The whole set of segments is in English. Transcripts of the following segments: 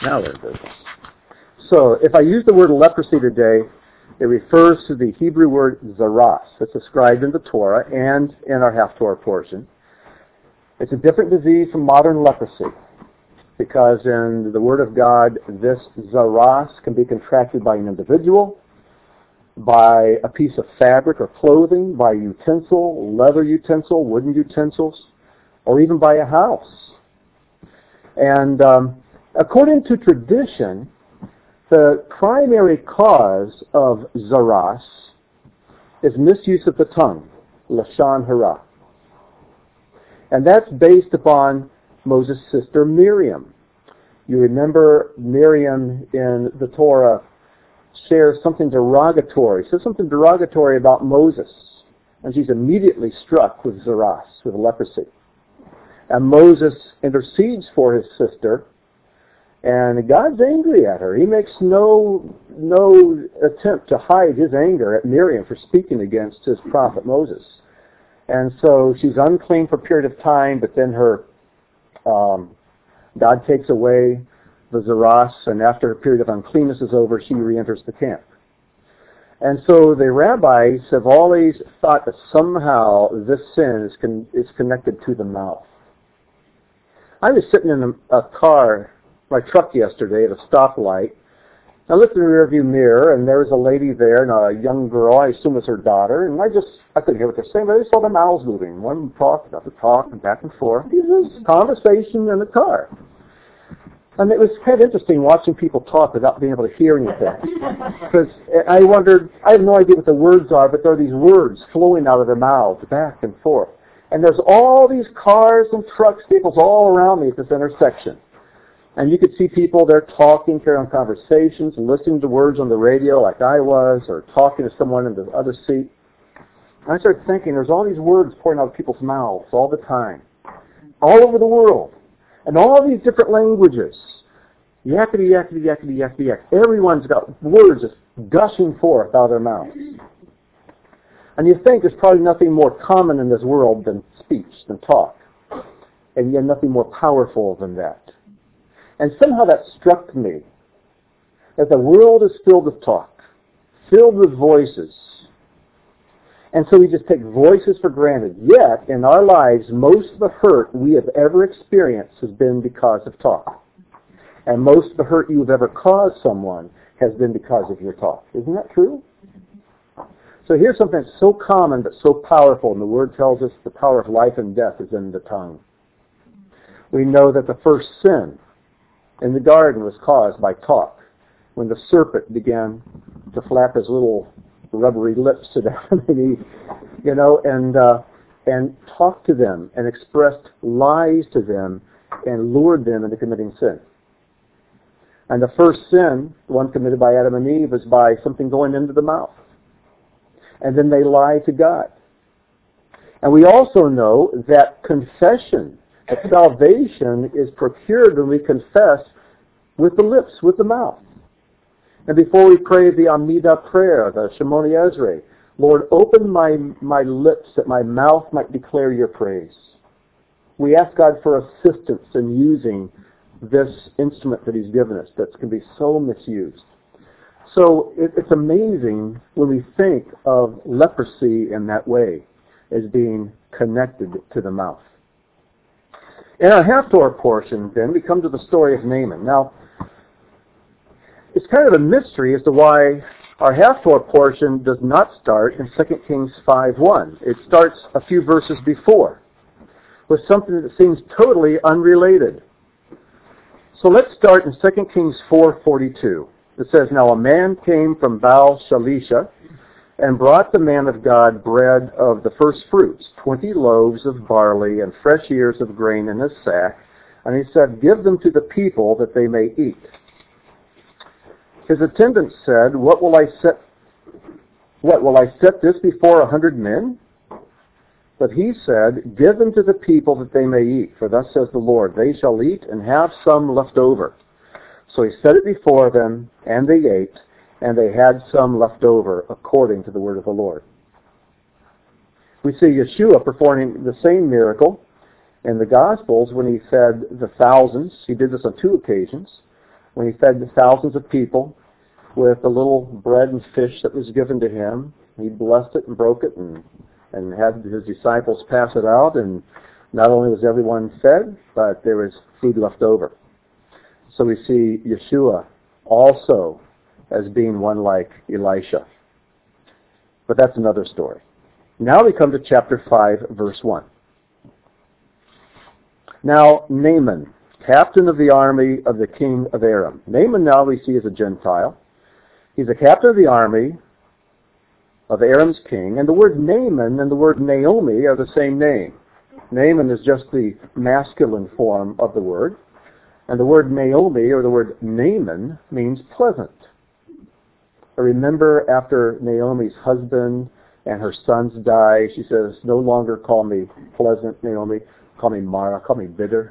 Now we're in business. So, if I use the word leprosy today, it refers to the Hebrew word zaras that's described in the Torah and in our Haftorah portion. It's a different disease from modern leprosy because in the Word of God, this zaras can be contracted by an individual, by a piece of fabric or clothing, by a utensil, leather utensil, wooden utensils, or even by a house. And according to tradition, the primary cause of zaras is misuse of the tongue, lashon hara. And that's based upon Moses' sister Miriam. You remember Miriam in the Torah shares something derogatory, says something derogatory about Moses. And she's immediately struck with zaras, with leprosy. And Moses intercedes for his sister, and God's angry at her. He makes no attempt to hide his anger at Miriam for speaking against his prophet Moses. And so she's unclean for a period of time, but then God takes away the zaras, and after a period of uncleanness is over, she re-enters the camp. And so the rabbis have always thought that somehow this sin is connected to the mouth. I was sitting in a car, my truck yesterday at a stoplight. I looked in the rearview mirror, and there was a lady there, and a young girl, I assume was her daughter, and I couldn't hear what they're saying, but I just saw their mouths moving. One talked, another talked, and back and forth. It was conversation in the car. And it was kind of interesting watching people talk without being able to hear anything. Because I wondered, I have no idea what the words are, but there are these words flowing out of their mouths, back and forth. And there's all these cars and trucks, vehicles all around me at this intersection. And you could see people there talking, carrying on conversations, listening to words on the radio like I was, or talking to someone in the other seat. And I started thinking, there's all these words pouring out of people's mouths all the time, all over the world, and all these different languages. Yakety, yakety, yakety, yakety, yak. Everyone's got words just gushing forth out of their mouths. And you think there's probably nothing more common in this world than speech, than talk. And yet nothing more powerful than that. And somehow that struck me, that the world is filled with talk, filled with voices. And so we just take voices for granted. Yet, in our lives, most of the hurt we have ever experienced has been because of talk. And most of the hurt you have ever caused someone has been because of your talk. Isn't that true? So here's something that's so common but so powerful, and the Word tells us the power of life and death is in the tongue. We know that the first sin in the garden was caused by talk, when the serpent began to flap his little rubbery lips to Adam and Eve, and talked to them and expressed lies to them and lured them into committing sin. And the first sin, the one committed by Adam and Eve, was by something going into the mouth. And then they lied to God. And we also know that confession, that salvation is procured when we confess with the lips, with the mouth. And before we pray the Amidah prayer, the Shemoni Ezra, Lord, open my lips that my mouth might declare your praise. We ask God for assistance in using this instrument that He's given us that can be so misused. So it's amazing when we think of leprosy in that way, as being connected to the mouth. In our Haftorah portion, then, we come to the story of Naaman. Now, it's kind of a mystery as to why our Haftorah portion does not start in 2 Kings 5:1. It starts a few verses before, with something that seems totally unrelated. So let's start in 2 Kings 4:42. It says, Now a man came from Baal Shalisha and brought the man of God bread of the first fruits, 20 loaves of barley and fresh ears of grain in his sack. And he said, Give them to the people that they may eat. His attendants said, What will I set this before 100 men? But he said, Give them to the people that they may eat. For thus says the Lord, They shall eat and have some left over. So he set it before them, and they ate, and they had some left over, according to the word of the Lord. We see Yeshua performing the same miracle in the Gospels when he fed the thousands. He did this on 2 occasions. when he fed thousands of people with the little bread and fish that was given to him. He blessed it and broke it and had his disciples pass it out, and not only was everyone fed, but there was food left over. So we see Yeshua also as being one like Elisha. But that's another story. Now we come to chapter 5, verse 1. Now Naaman, captain of the army of the king of Aram. Naaman now we see as a Gentile. He's a captain of the army of Aram's king. And the word Naaman and the word Naomi are the same name. Naaman is just the masculine form of the word. And the word Naomi, or the word Naaman, means pleasant. I remember after Naomi's husband and her sons die, she says, no longer call me pleasant, Naomi. Call me Mara. Call me bitter.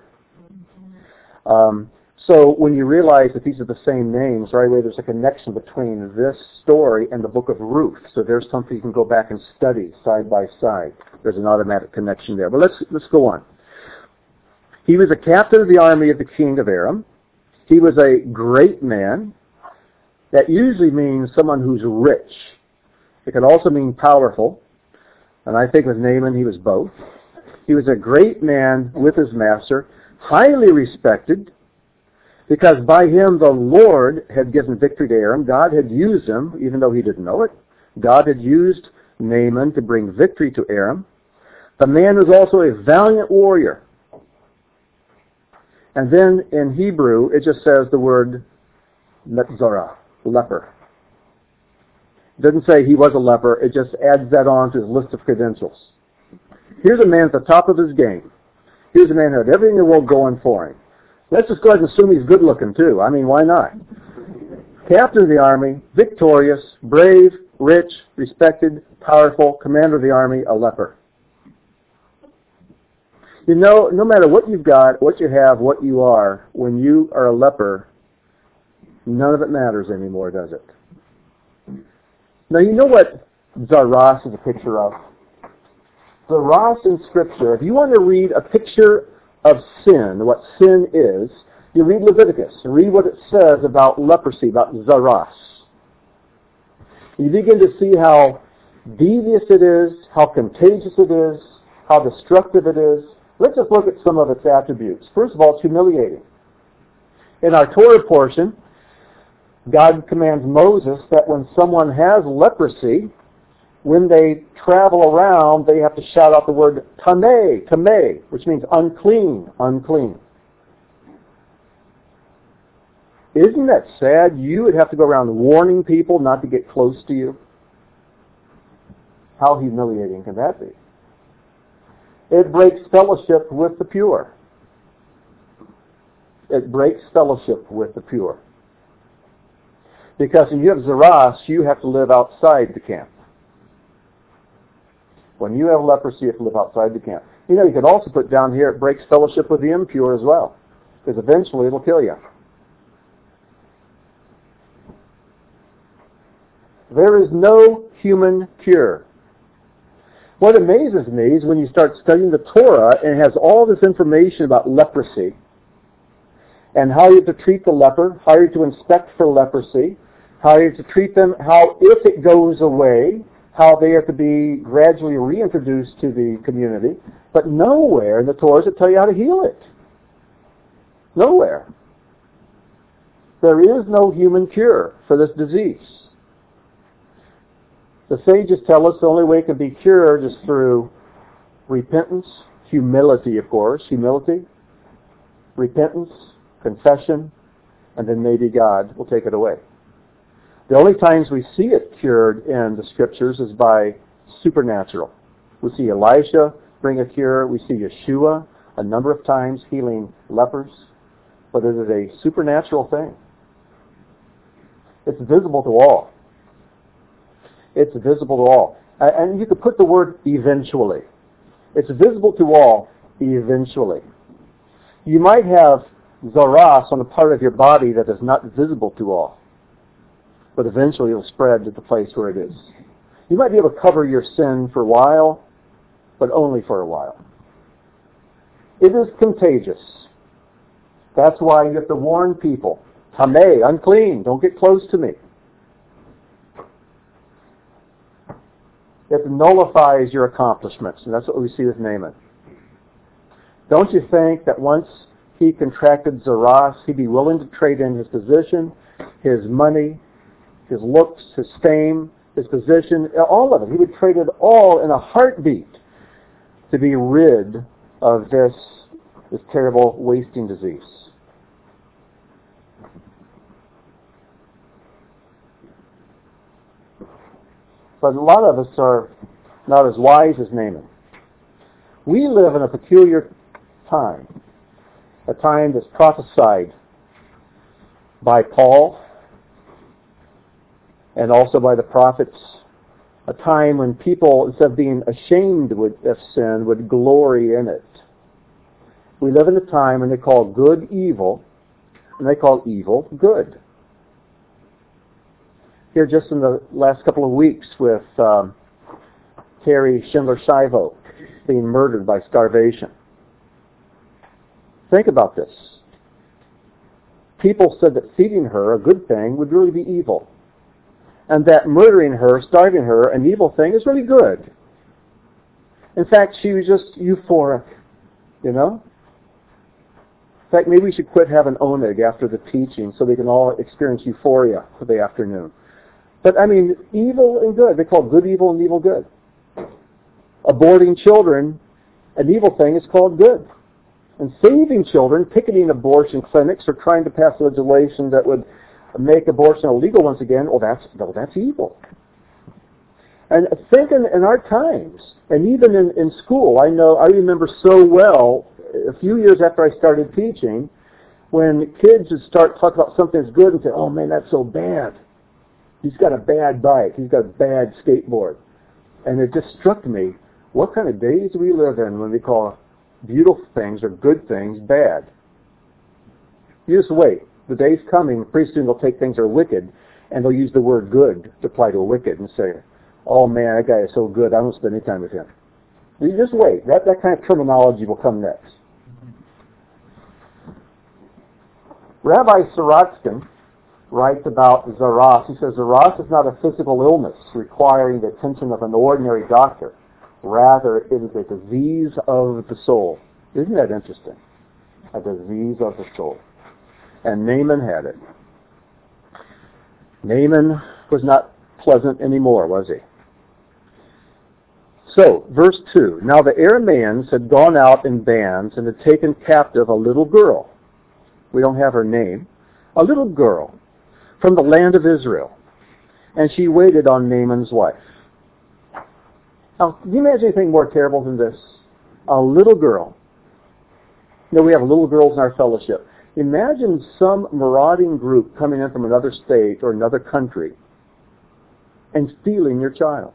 So when you realize that these are the same names, right away there's a connection between this story and the book of Ruth. So there's something you can go back and study side by side. There's an automatic connection there. But let's go on. He was a captain of the army of the king of Aram. He was a great man. That usually means someone who's rich. It can also mean powerful. And I think with Naaman he was both. He was a great man with his master, highly respected, because by him the Lord had given victory to Aram. God had used him, even though he didn't know it. God had used Naaman to bring victory to Aram. The man was also a valiant warrior. And then in Hebrew, it just says the word Metzora, leper. It doesn't say he was a leper. It just adds that on to his list of credentials. Here's a man at the top of his game. Here's a man who had everything in the world going for him. Let's just go ahead and assume he's good looking too. I mean, why not? Captain of the army, victorious, brave, rich, respected, powerful, commander of the army, a leper. You know, no matter what you've got, what you have, what you are, when you are a leper, none of it matters anymore, does it? Now, you know what Zaras is a picture of? Zaras in Scripture, if you want to read a picture of sin, what sin is, you read Leviticus. Read what it says about leprosy, about Zaras. You begin to see how devious it is, how contagious it is, how destructive it is. Let's just look at some of its attributes. First of all, it's humiliating. In our Torah portion, God commands Moses that when someone has leprosy, when they travel around, they have to shout out the word tameh, tameh, which means unclean, unclean. Isn't that sad? You would have to go around warning people not to get close to you. How humiliating can that be? It breaks fellowship with the pure. It breaks fellowship with the pure. Because when you have Zaras, you have to live outside the camp. When you have leprosy, you have to live outside the camp. You know, you can also put down here, it breaks fellowship with the impure as well. Because eventually it'll kill you. There is no human cure. What amazes me is when you start studying the Torah and it has all this information about leprosy and how you have to treat the leper, how you have to inspect for leprosy, how you have to treat them, how if it goes away, how they have to be gradually reintroduced to the community. But nowhere in the Torah does it tell you how to heal it. Nowhere. There is no human cure for this disease. The sages tell us the only way it can be cured is through repentance, humility, of course, humility, repentance, confession, and then maybe God will take it away. The only times we see it cured in the Scriptures is by supernatural. We see Elisha bring a cure. We see Yeshua a number of times healing lepers. But it is a supernatural thing. It's visible to all. It's visible to all. And you could put the word eventually. It's visible to all eventually. You might have Zaras on a part of your body that is not visible to all. But eventually it'll spread to the place where it is. You might be able to cover your sin for a while, but only for a while. It is contagious. That's why you have to warn people. Tameh, unclean, don't get close to me. It nullifies your accomplishments, and that's what we see with Naaman. Don't you think that once he contracted Zaras, he'd be willing to trade in his position, his money, his looks, his fame, his position, all of it. He would trade it all in a heartbeat to be rid of this terrible wasting disease. But a lot of us are not as wise as Naaman. We live in a peculiar time, a time that's prophesied by Paul and also by the prophets, a time when people, instead of being ashamed of sin, would glory in it. We live in a time when they call good evil, and they call evil good. Here just in the last couple of weeks with Carrie Schindler-Shivo being murdered by starvation. Think about this. People said that feeding her, a good thing, would really be evil. And that murdering her, starving her, an evil thing, is really good. In fact, she was just euphoric, you know? In fact, maybe we should quit having oneg after the teaching so we can all experience euphoria for the afternoon. But, I mean, evil and good. They call good evil and evil good. Aborting children, an evil thing, is called good. And saving children, picketing abortion clinics, or trying to pass legislation that would make abortion illegal once again, that's evil. And think in our times, and even in school, I remember so well, a few years after I started teaching, when kids would start talking about something that's good and say, oh man, that's so bad. He's got a bad bike. He's got a bad skateboard. And it just struck me, what kind of days do we live in when we call beautiful things or good things bad? You just wait. The day's coming, pretty soon they'll take things that are wicked, and they'll use the word good to apply to a wicked and say, oh man, that guy is so good, I won't spend any time with him. You just wait. That kind of terminology will come next. Rabbi Sorotskin writes about Zaras. He says, Zaras is not a physical illness requiring the attention of an ordinary doctor. Rather, it is a disease of the soul. Isn't that interesting? A disease of the soul. And Naaman had it. Naaman was not pleasant anymore, was he? So, verse 2. Now the Arameans had gone out in bands and had taken captive a little girl. We don't have her name. A little girl from the land of Israel. And she waited on Naaman's wife. Now, can you imagine anything more terrible than this? A little girl. You know, we have little girls in our fellowship. Imagine some marauding group coming in from another state or another country and stealing your child.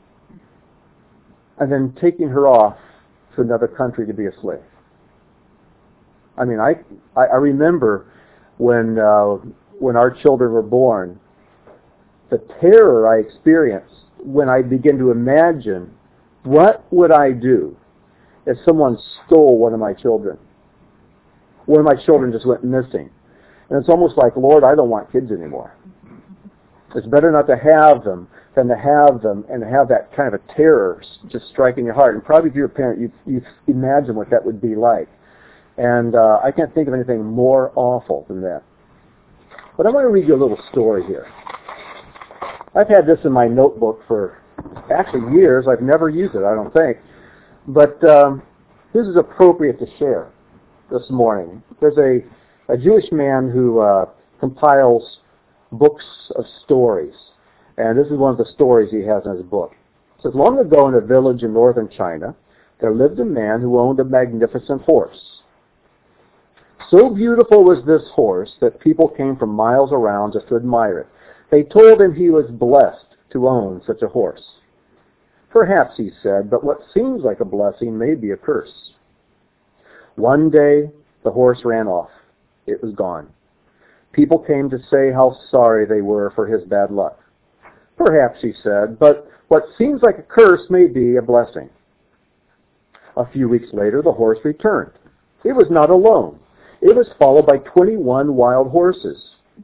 And then taking her off to another country to be a slave. I mean, I remember when our children were born, the terror I experienced when I began to imagine what would I do if someone stole one of my children. One of my children just went missing. And it's almost like, Lord, I don't want kids anymore. It's better not to have them than to have them and have that kind of a terror just striking your heart. And probably if you're a parent, you imagine what that would be like. And I can't think of anything more awful than that. But I want to read you a little story here. I've had this in my notebook for actually years. I've never used it, I don't think. But this is appropriate to share this morning. There's a Jewish man who compiles books of stories. And this is one of the stories he has in his book. It says, long ago in a village in northern China, there lived a man who owned a magnificent horse. So beautiful was this horse that people came from miles around just to admire it. They told him he was blessed to own such a horse. Perhaps, he said, but what seems like a blessing may be a curse. One day, the horse ran off. It was gone. People came to say how sorry they were for his bad luck. Perhaps, he said, but what seems like a curse may be a blessing. A few weeks later, the horse returned. It was not alone. It was followed by 21 wild horses.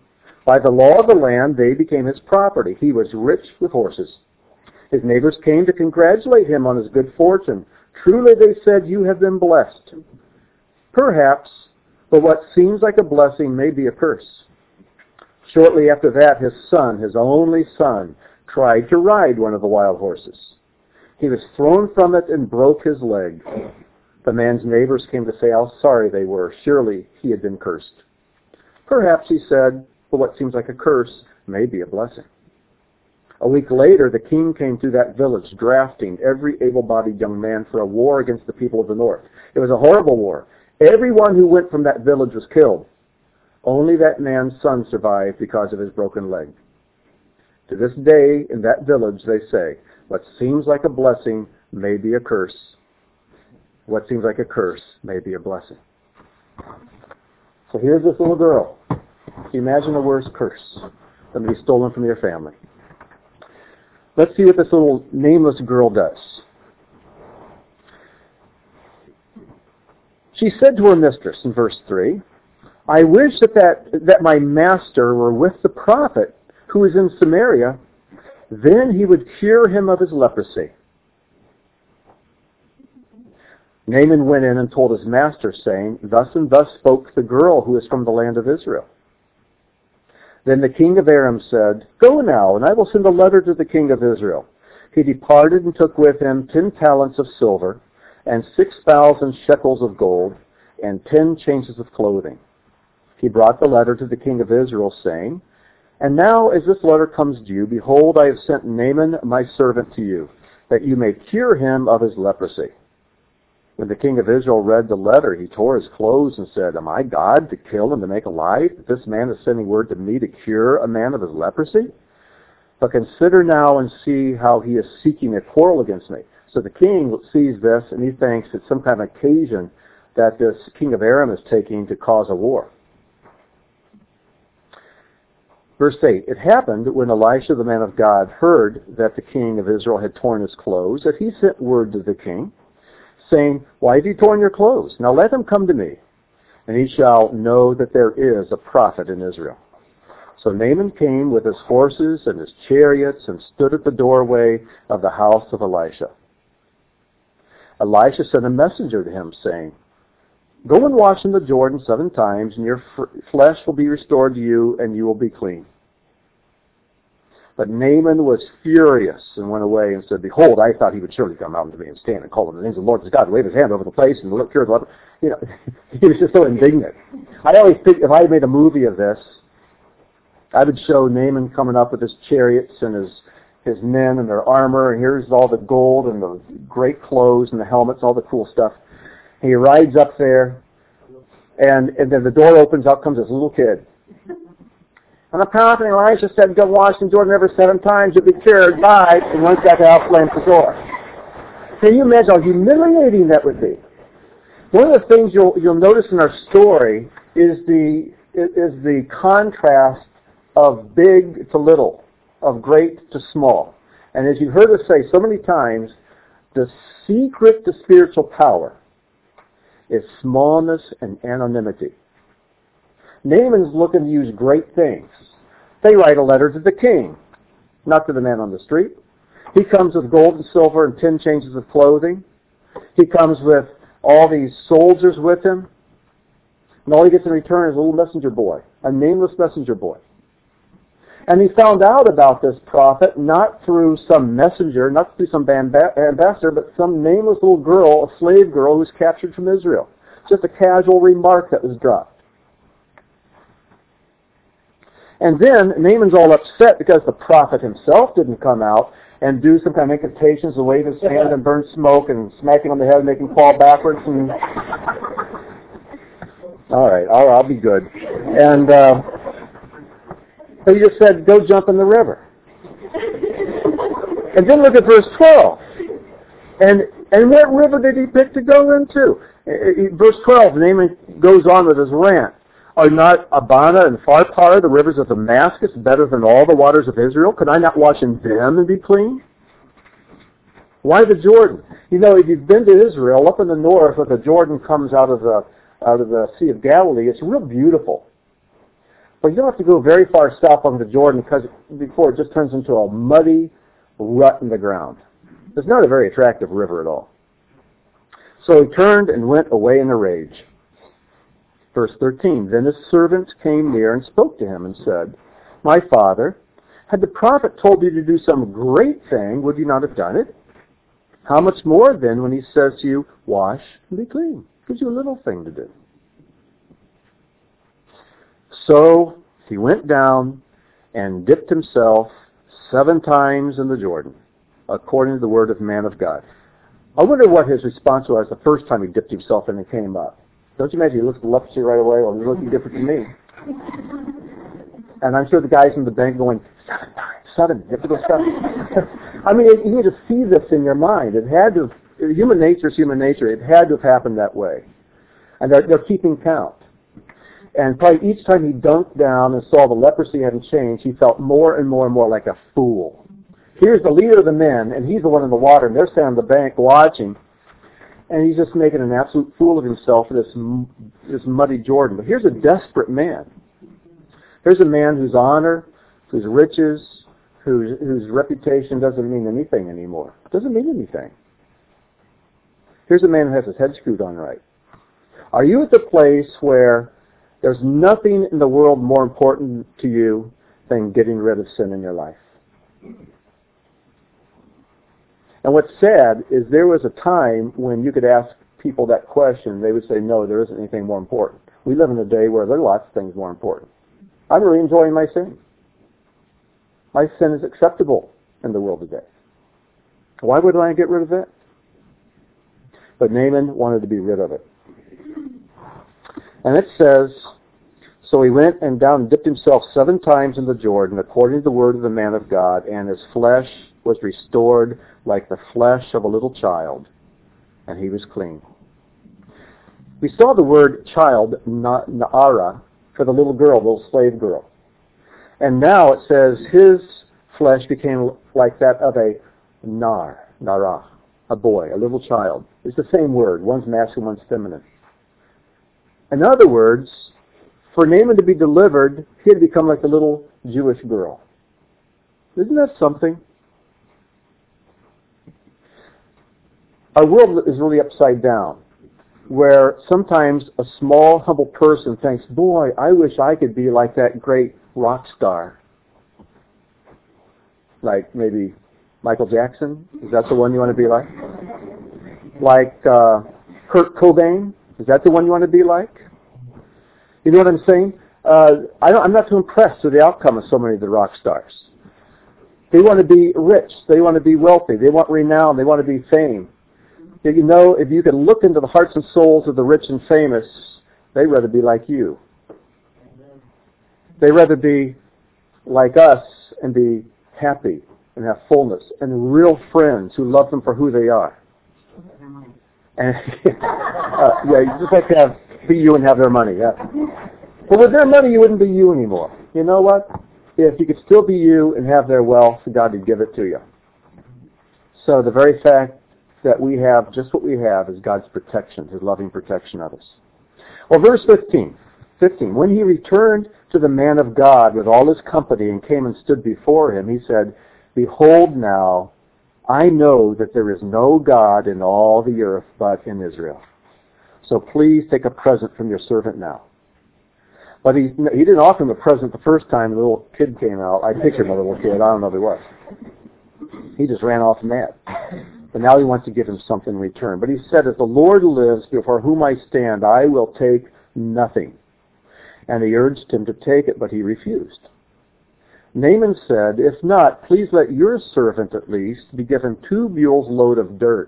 By the law of the land, they became his property. He was rich with horses. His neighbors came to congratulate him on his good fortune. Truly, they said, you have been blessed. Perhaps, but what seems like a blessing may be a curse. Shortly after that, his son, his only son, tried to ride one of the wild horses. He was thrown from it and broke his leg. The man's neighbors came to say how sorry they were. Surely he had been cursed. Perhaps, he said, but what seems like a curse may be a blessing. A week later, the king came through that village, drafting every able-bodied young man for a war against the people of the north. It was a horrible war. Everyone who went from that village was killed. Only that man's son survived because of his broken leg. To this day, in that village, they say, what seems like a blessing may be a curse. What seems like a curse may be a blessing. So here's this little girl. Can you imagine a worse curse than to be stolen from your family? Let's see what this little nameless girl does. She said to her mistress in verse 3, I wish that my master were with the prophet who is in Samaria, then he would cure him of his leprosy. Naaman went in and told his master, saying, Thus and thus spoke the girl who is from the land of Israel. Then the king of Aram said, Go now, and I will send a letter to the king of Israel. He departed and took with him 10 talents of silver, and 6,000 shekels of gold, and 10 changes of clothing. He brought the letter to the king of Israel, saying, And now as this letter comes to you, behold, I have sent Naaman my servant to you, that you may cure him of his leprosy. When the king of Israel read the letter, he tore his clothes and said, Am I God to kill and to make alive? This man is sending word to me to cure a man of his leprosy? But consider now and see how he is seeking a quarrel against me. So the king sees this, and he thinks it's some kind of occasion that this king of Aram is taking to cause a war. Verse 8, It happened when Elisha the man of God heard that the king of Israel had torn his clothes, that he sent word to the king, saying, Why have you torn your clothes? Now let him come to me, and he shall know that there is a prophet in Israel. So Naaman came with his horses and his chariots and stood at the doorway of the house of Elisha. Elisha sent a messenger to him, saying, Go and wash in the Jordan 7 times, and your flesh will be restored to you, and you will be clean. But Naaman was furious and went away and said, Behold, I thought he would surely come out to me and stand and call on the name of the Lord his God, wave his hand over the place and look here. You know, he was just so indignant. I always think if I had made a movie of this, I would show Naaman coming up with his chariots and his men and their armor, and here's all the gold and the great clothes and the helmets, all the cool stuff. And he rides up there, and then the door opens, out comes this little kid. And the prophet Elisha said, Go wash in Jordan River 7 times, you'll be cured. Bye. And runs back out, slams the door. Can you imagine how humiliating that would be? One of the things you'll notice in our story is the contrast of big to little, of great to small. And as you've heard us say so many times, the secret to spiritual power is smallness and anonymity. Naaman's looking to use great things. They write a letter to the king, not to the man on the street. He comes with gold and silver and 10 changes of clothing. He comes with all these soldiers with him. And all he gets in return is a little messenger boy, a nameless messenger boy. And he found out about this prophet not through some messenger, not through some ambassador, but some nameless little girl, a slave girl who was captured from Israel. Just a casual remark that was dropped. And then Naaman's all upset because the prophet himself didn't come out and do some kind of incantations and wave his hand and burn smoke and smack him on the head and make him fall backwards. And all right, I'll be good. And he just said, Go jump in the river. And then look at verse 12. And what river did he pick to go into? Verse 12, Naaman goes on with his rant. Are not Abana and Pharpar, the rivers of Damascus, better than all the waters of Israel? Could I not wash in them and be clean? Why the Jordan? You know, if you've been to Israel, up in the north, where the Jordan comes out of the Sea of Galilee, it's real beautiful. But you don't have to go very far south on the Jordan before it just turns into a muddy rut in the ground. It's not a very attractive river at all. So he turned and went away in a rage. Verse 13, then his servants came near and spoke to him and said, my father, had the prophet told you to do some great thing, would you not have done it? How much more then when he says to you, wash and be clean? Gives you a little thing to do. So he went down and dipped himself 7 times in the Jordan, according to the word of the man of God. I wonder what his response was the first time he dipped himself in and came up. Don't you imagine he looked at the leprosy right away? Well, he's looking different to me. And I'm sure the guys in the bank going, 7 times, 7, you have to go 7. I mean, you need to see this in your mind. It had to, human nature is human nature. It had to have happened that way. And they're keeping count. And probably each time he dunked down and saw the leprosy hadn't changed, he felt more and more and more like a fool. Here's the leader of the men, and he's the one in the water, and they're standing on the bank watching. And he's just making an absolute fool of himself in this muddy Jordan. But here's a desperate man. Here's a man whose honor, whose riches, whose reputation doesn't mean anything anymore. Doesn't mean anything. Here's a man who has his head screwed on right. Are you at the place where there's nothing in the world more important to you than getting rid of sin in your life? And what's sad is there was a time when you could ask people that question, they would say, no, there isn't anything more important. We live in a day where there are lots of things more important. I'm really enjoying my sin. My sin is acceptable in the world today. Why would I get rid of it? But Naaman wanted to be rid of it. And it says, so he went and down and dipped himself 7 times in the Jordan, according to the word of the man of God, and his flesh was restored like the flesh of a little child, and he was clean. We saw the word child, Na'ara, for the little girl, the little slave girl. And now it says his flesh became like that of a Nara, a boy, a little child. It's the same word. One's masculine, one's feminine. In other words, for Naaman to be delivered, he had to become like the little Jewish girl. Isn't that something? Our world is really upside down, where sometimes a small, humble person thinks, boy, I wish I could be like that great rock star. Like maybe Michael Jackson? Is that the one you want to be like? Like Kurt Cobain? Is that the one you want to be like? You know what I'm saying? I'm not too impressed with the outcome of so many of the rock stars. They want to be rich. They want to be wealthy. They want renown. They want to be fame. You know, if you can look into the hearts and souls of the rich and famous, they'd rather be like you. They'd rather be like us and be happy and have fullness and real friends who love them for who they are. And yeah, you just have to be you and have their money. Yeah. But with their money, you wouldn't be you anymore. You know what? If you could still be you and have their wealth, God would give it to you. So the very fact that we have just what we have is God's protection, His loving protection of us. Well, verse 15. When he returned to the man of God with all his company and came and stood before him, he said, behold now, I know that there is no God in all the earth but in Israel. So please take a present from your servant now. But he didn't offer him a present the first time the little kid came out. I pictured my little kid. I don't know if he was. He just ran off mad. But now he wants to give him something in return. But he said, as the Lord lives before whom I stand, I will take nothing. And he urged him to take it, but he refused. Naaman said, if not, please let your servant at least be given 2 mules' load of dirt.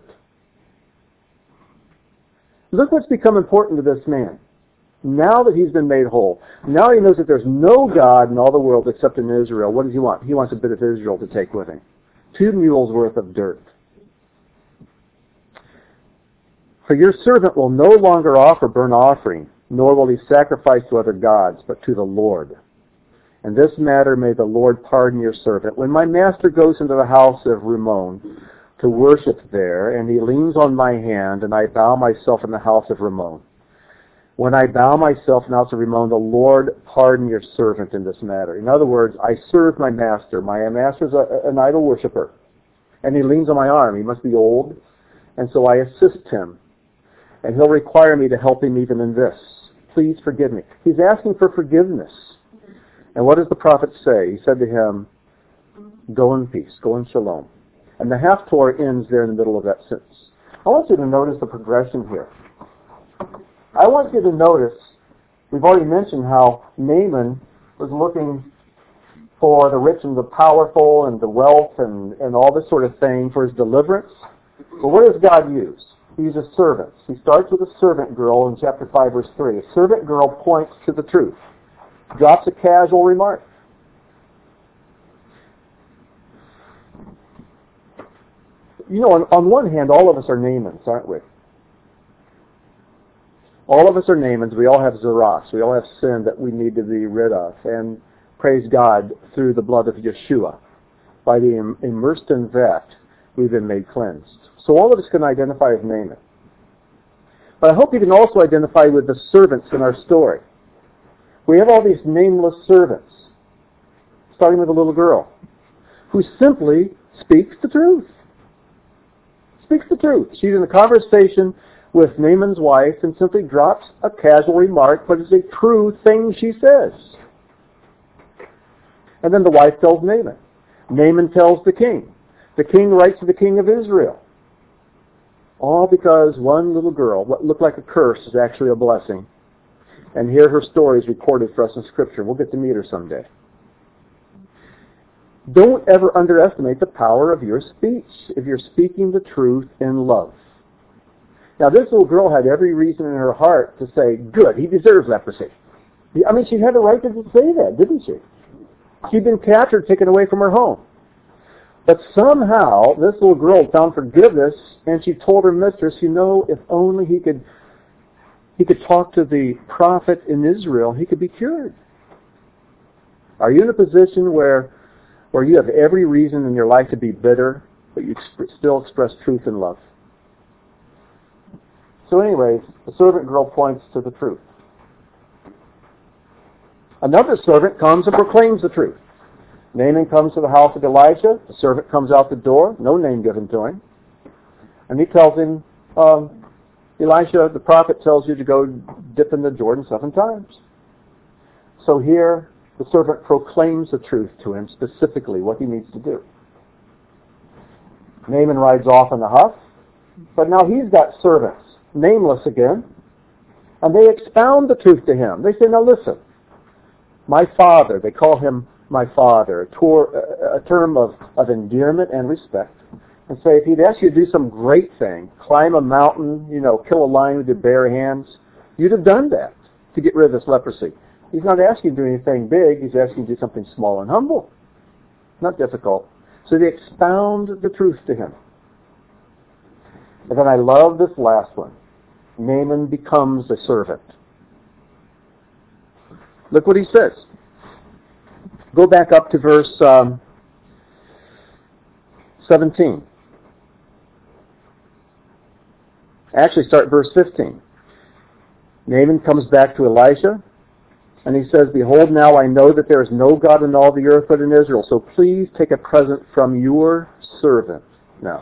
Look what's become important to this man. Now that he's been made whole, now he knows that there's no God in all the world except in Israel. What does he want? He wants a bit of Israel to take with him. 2 mules worth of dirt. For your servant will no longer offer burnt offering, nor will he sacrifice to other gods, but to the Lord. In this matter may the Lord pardon your servant. When my master goes into the house of Rimmon to worship there, and he leans on my hand, and I bow myself in the house of Rimmon, When I bow myself now to Ramon, the Lord pardon your servant in this matter. In other words, I serve my master. My master's an idol worshiper. And he leans on my arm. He must be old. And so I assist him. And he'll require me to help him even in this. Please forgive me. He's asking for forgiveness. And what does the prophet say? He said to him, go in peace, go in shalom. And the Haftorah ends there in the middle of that sentence. I want you to notice the progression here. I want you to notice, we've already mentioned how Naaman was looking for the rich and the powerful and the wealth and all this sort of thing for his deliverance. But what does God use? He uses servants. He starts with a servant girl in chapter 5, verse 3. A servant girl points to the truth, drops a casual remark. You know, on one hand, all of us are Naamans, aren't we? All of us are Naamans. We all have Zeros. We all have sin that we need to be rid of. And praise God, through the blood of Yeshua, by being immersed in that, we've been made cleansed. So all of us can identify as Naaman. But I hope you can also identify with the servants in our story. We have all these nameless servants, starting with a little girl, who simply speaks the truth. Speaks the truth. She's in a conversation with Naaman's wife and simply drops a casual remark, but it's a true thing she says. And then the wife tells Naaman. Naaman tells the king. The king writes to the king of Israel. All because one little girl, what looked like a curse, is actually a blessing. And here her story is recorded for us in Scripture. We'll get to meet her someday. Don't ever underestimate the power of your speech if you're speaking the truth in love. Now, this little girl had every reason in her heart to say, good, he deserves leprosy. I mean, she had the right to say that, didn't she? She'd been captured, taken away from her home. But somehow, this little girl found forgiveness, and she told her mistress, you know, if only he could talk to the prophet in Israel, he could be cured. Are you in a position where you have every reason in your life to be bitter, but you still express truth and love? So anyways, the servant girl points to the truth. Another servant comes and proclaims the truth. Naaman comes to the house of Elisha. The servant comes out the door, no name given to him. And he tells him, Elisha, the prophet, tells you to go dip in the Jordan 7 times. So here, the servant proclaims the truth to him, specifically what he needs to do. Naaman rides off in a huff, but now he's got servants, nameless again, and they expound the truth to him. They say, now listen, my father, they call him my father, a term of endearment and respect, and say, if he'd asked you to do some great thing, climb a mountain, kill a lion with your bare hands, you'd have done that to get rid of this leprosy. He's not asking you to do anything big, he's asking you to do something small and humble. Not difficult. So they expound the truth to him. And then I love this last one. Naaman becomes a servant. Look what he says. Go back up to verse 17. Actually, start verse 15. Naaman comes back to Elisha, and he says, behold, now I know that there is no God in all the earth but in Israel, so please take a present from your servant. Now.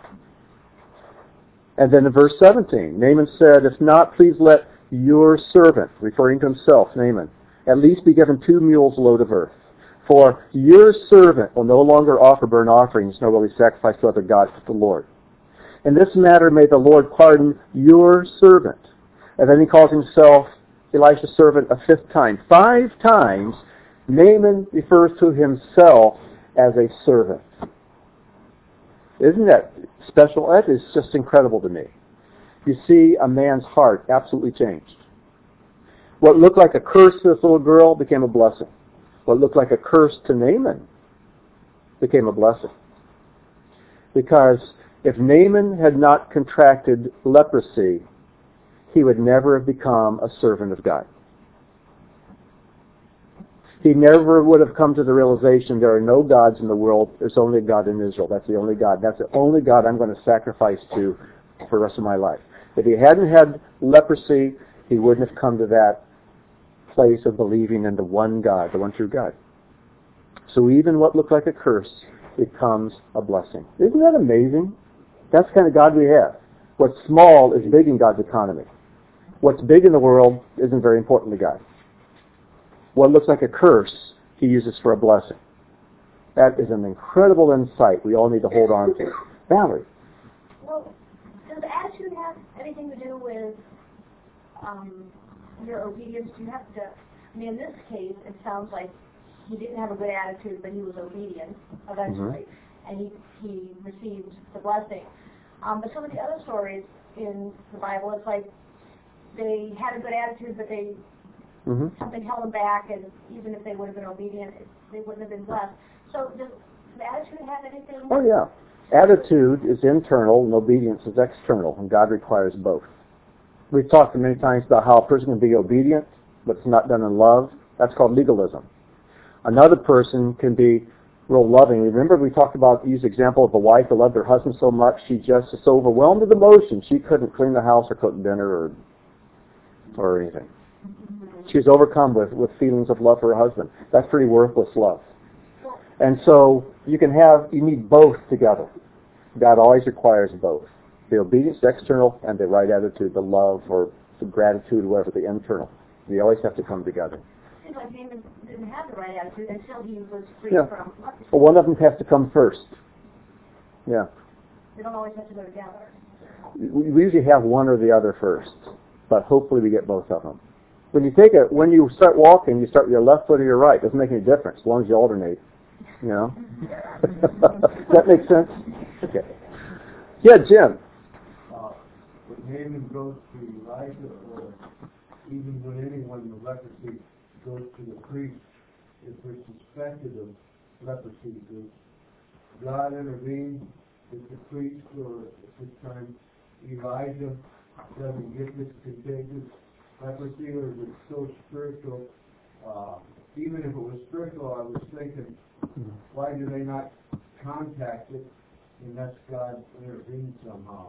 And then in verse 17, Naaman said, if not, please let your servant, referring to himself, Naaman, at least be given 2 mules load of earth. For your servant will no longer offer burnt offerings, nor will he sacrifice to other gods but the Lord. In this matter may the Lord pardon your servant. And then he calls himself Elisha's servant a 5th time. 5 times Naaman refers to himself as a servant. Isn't that special? That is just incredible to me. You see a man's heart absolutely changed. What looked like a curse to this little girl became a blessing. What looked like a curse to Naaman became a blessing. Because if Naaman had not contracted leprosy, he would never have become a servant of God. He never would have come to the realization there are no gods in the world. There's only a God in Israel. That's the only God. That's the only God I'm going to sacrifice to for the rest of my life. If he hadn't had leprosy, he wouldn't have come to that place of believing in the one God, the one true God. So even what looked like a curse becomes a blessing. Isn't that amazing? That's the kind of God we have. What's small is big in God's economy. What's big in the world isn't very important to God. What looks like a curse, he uses for a blessing. That is an incredible insight we all need to hold on to. Valerie. Well, does attitude have anything to do with your obedience? You have to, I mean, in this case, it sounds like he didn't have a good attitude, but he was obedient eventually, and he received the blessing. But some of the other stories in the Bible, it's like they had a good attitude, but they something held them back, and even if they would have been obedient, they wouldn't have been blessed. So does the attitude have anything? Oh, yeah. Attitude is internal and obedience is external, and God requires both. We've talked many times about how a person can be obedient, but it's not done in love. That's called legalism. Another person can be real loving. Remember we talked about, use the example of a wife who loved her husband so much, she just is so overwhelmed with emotion, she couldn't clean the house or cook dinner or anything. She was overcome with feelings of love for her husband. That's pretty worthless love. And so you need both together. God always requires both. The obedience, the external, and the right attitude, the love or the gratitude, whatever, the internal. They always have to come together. It seems like Naaman didn't have the right attitude until he was free from leprosy. Well, one of them has to come first. Yeah. They don't always have to go together. We usually have one or the other first, but hopefully we get both of them. When you start walking, you start with your left foot or your right. It doesn't make any difference as long as you alternate. You know? Does that make sense? Okay. Yeah, Jim. When Naaman goes to Elijah, or even when anyone with leprosy goes to the priest, if they're suspected of leprosy, does God intervene with the priest, or at this time Elijah doesn't get this contagious leprosy, or is it so spiritual? Even if it was spiritual, I was thinking, why do they not contact it unless God intervenes somehow?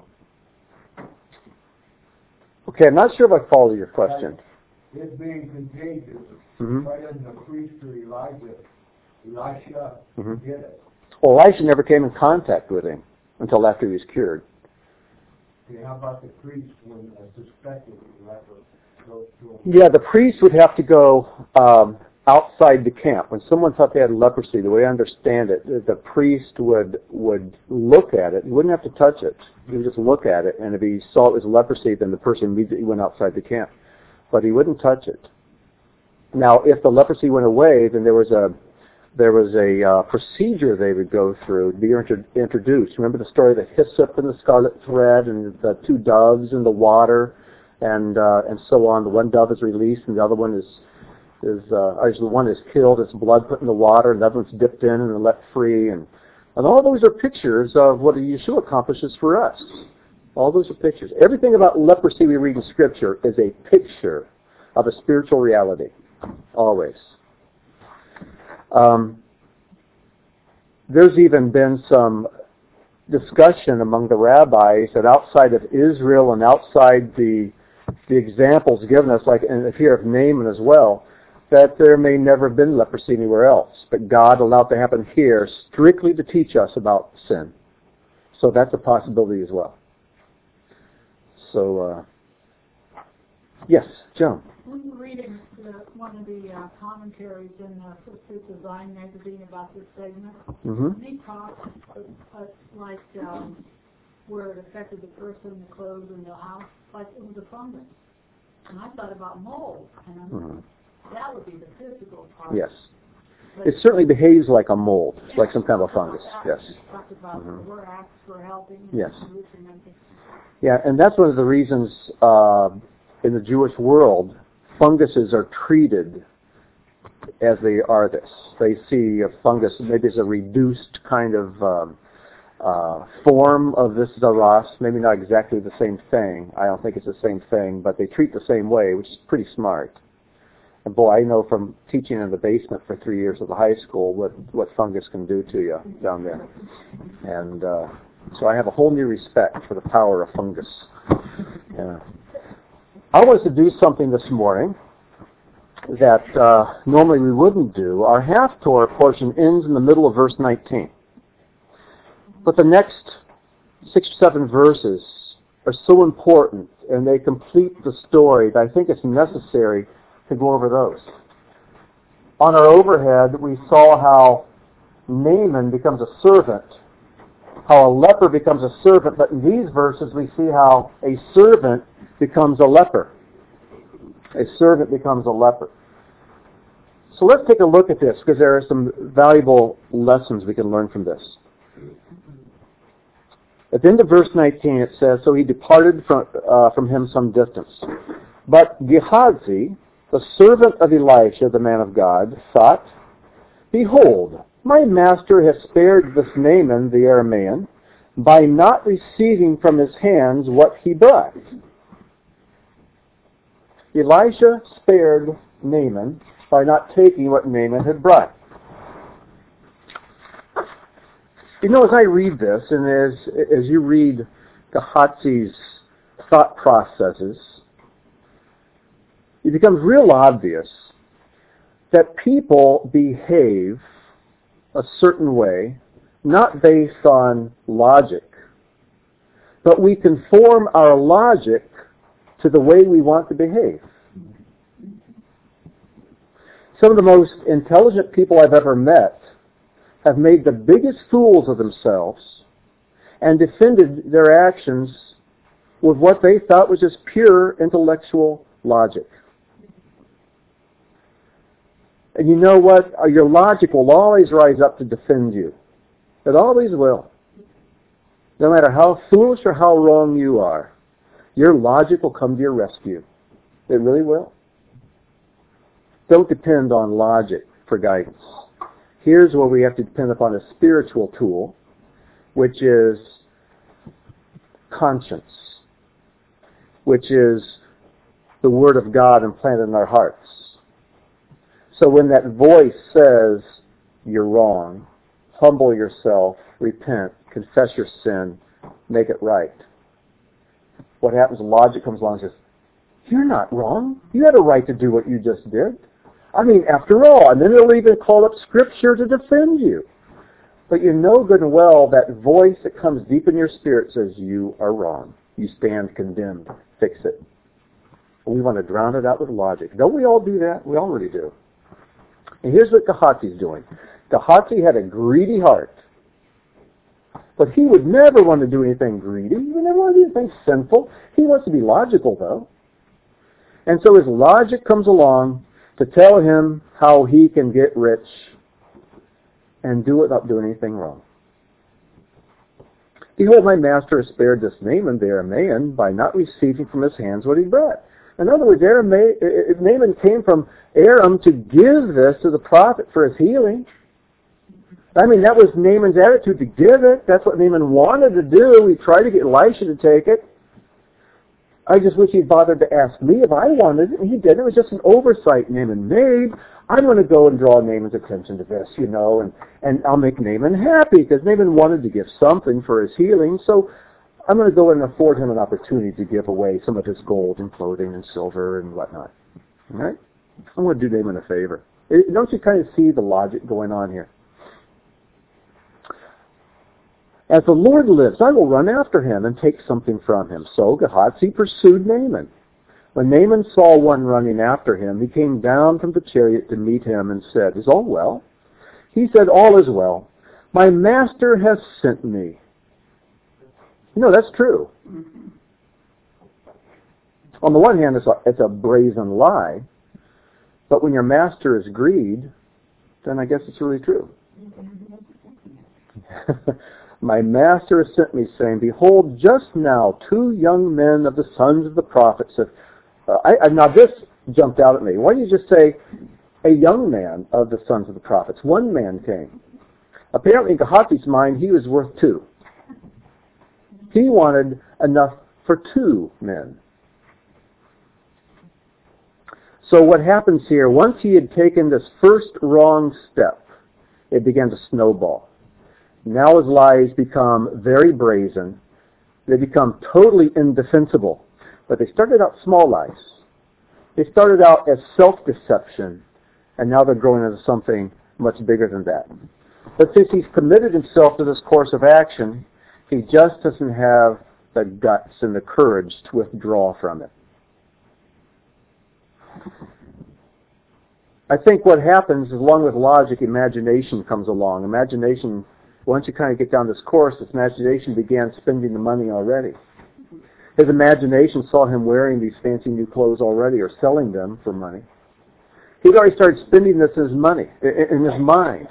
Okay, I'm not sure if I follow your question. It being contagious, why doesn't the priest or Elisha get it? Well, Elisha never came in contact with him until after he was cured. Okay, how about the priest when a suspected leper goes to him? Yeah, the priest would have to go outside the camp. When someone thought they had leprosy, the way I understand it, the priest would look at it. He wouldn't have to touch it. He would just look at it, and if he saw it was leprosy, then the person immediately went outside the camp. But he wouldn't touch it. Now, if the leprosy went away, then there was a procedure they would go through to be introduced. Remember the story of the hyssop and the scarlet thread and the two doves in the water and so on. The one dove is released and the other one is actually the one is killed, its blood put in the water, and the other one's dipped in and let free. And all those are pictures of what Yeshua accomplishes for us. All those are pictures. Everything about leprosy we read in Scripture is a picture of a spiritual reality. Always. There's even been some discussion among the rabbis that outside of Israel and outside the examples given us, like in the fear of Naaman as well, that there may never have been leprosy anywhere else. But God allowed it to happen here strictly to teach us about sin. So that's a possibility as well. So, yes, Joan. We were reading one of the commentaries in Sister Design magazine about this segment. They talked like where it affected the person, the clothes, and the house, like it was a fungus. And I thought about mold, and that would be the physical part. Yes. It certainly behaves like a mold, like some kind of a fungus. Yes. Talked about we're asked for helping. Yes. Yeah, and that's one of the reasons in the Jewish world, funguses are treated as they are this. They see a fungus maybe as a reduced kind of form of this zaras, maybe not exactly the same thing. I don't think it's the same thing, but they treat the same way, which is pretty smart. And boy, I know from teaching in the basement for 3 years at the high school what fungus can do to you down there. And so I have a whole new respect for the power of fungus. Yeah. I want us to do something this morning that normally we wouldn't do. Our Haftorah portion ends in the middle of verse 19. But the next 6 or 7 verses are so important, and they complete the story that I think it's necessary to go over those. On our overhead, we saw how Naaman becomes a servant, how a leper becomes a servant, but in these verses we see how a servant becomes a leper. A servant becomes a leper. So let's take a look at this, because there are some valuable lessons we can learn from this. At the end of verse 19 it says, "So he departed from him some distance. But Gehazi, the servant of Elisha, the man of God, thought, Behold, my master has spared this Naaman the Aramean by not receiving from his hands what he brought." Elisha spared Naaman by not taking what Naaman had brought. You know, as I read this, and as you read Gehazi's thought processes, it becomes real obvious that people behave a certain way, not based on logic, but we conform our logic to the way we want to behave. Some of the most intelligent people I've ever met have made the biggest fools of themselves and defended their actions with what they thought was just pure intellectual logic. And you know what? Your logic will always rise up to defend you. It always will. No matter how foolish or how wrong you are, your logic will come to your rescue. It really will. Don't depend on logic for guidance. Here's where we have to depend upon a spiritual tool, which is conscience, which is the Word of God implanted in our hearts. So when that voice says, you're wrong, humble yourself, repent, confess your sin, make it right. What happens? Logic comes along and says, you're not wrong. You had a right to do what you just did. I mean, after all, and then it'll even call up Scripture to defend you. But you know good and well that voice that comes deep in your spirit says, you are wrong. You stand condemned. Fix it. And we want to drown it out with logic. Don't we all do that? We already do. And here's what Gehazi's doing. Gehazi had a greedy heart. But he would never want to do anything greedy. He would never want to do anything sinful. He wants to be logical, though. And so his logic comes along to tell him how he can get rich and do it without doing anything wrong. Behold, my master has spared this Naaman the Aramean by not receiving from his hands what he brought. In other words, Naaman came from Aram to give this to the prophet for his healing. I mean, that was Naaman's attitude, to give it. That's what Naaman wanted to do. He tried to get Elisha to take it. I just wish he'd bothered to ask me if I wanted it, and he didn't. It was just an oversight Naaman made. I'm going to go and draw Naaman's attention to this, and I'll make Naaman happy, because Naaman wanted to give something for his healing, so I'm going to go and afford him an opportunity to give away some of his gold and clothing and silver and whatnot. All right? I'm going to do Naaman a favor. Don't you kind of see the logic going on here? As the Lord lives, I will run after him and take something from him. So Gehazi pursued Naaman. When Naaman saw one running after him, he came down from the chariot to meet him and said, Is all well? He said, All is well. My master has sent me. You know, that's true. On the one hand, it's a brazen lie. But when your master is greed, then I guess it's really true. My master has sent me, saying, Behold, just now 2 young men of the sons of the prophets have... now this jumped out at me. Why don't you just say, a young man of the sons of the prophets? 1 man came. Apparently in Gehazi's mind, he was worth 2. He wanted enough for 2 men. So what happens here, once he had taken this first wrong step, it began to snowball. Now his lies become very brazen. They become totally indefensible. But they started out small lies. They started out as self-deception, and now they're growing into something much bigger than that. But since he's committed himself to this course of action, he just doesn't have the guts and the courage to withdraw from it. I think what happens, along with logic, imagination comes along. Imagination, once you kind of get down this course, his imagination began spending the money already. His imagination saw him wearing these fancy new clothes already, or selling them for money. He'd already started spending this as money in his mind.